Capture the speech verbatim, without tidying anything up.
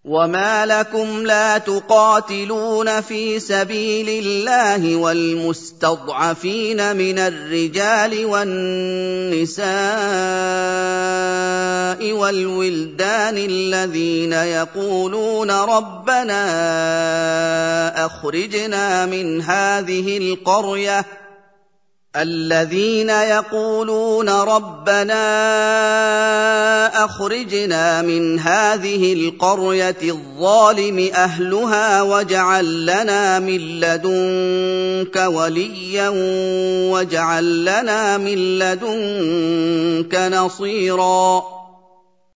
وما لكم لا تقاتلون في سبيل الله والمستضعفين من الرجال والنساء والولدان الذين يقولون ربنا أخرجنا من هذه القرية الذين يقولون ربنا أخرجنا من هذه القرية الظالم أهلها واجعل لنا من لدنك وليا واجعل لنا من لدنك نصيرا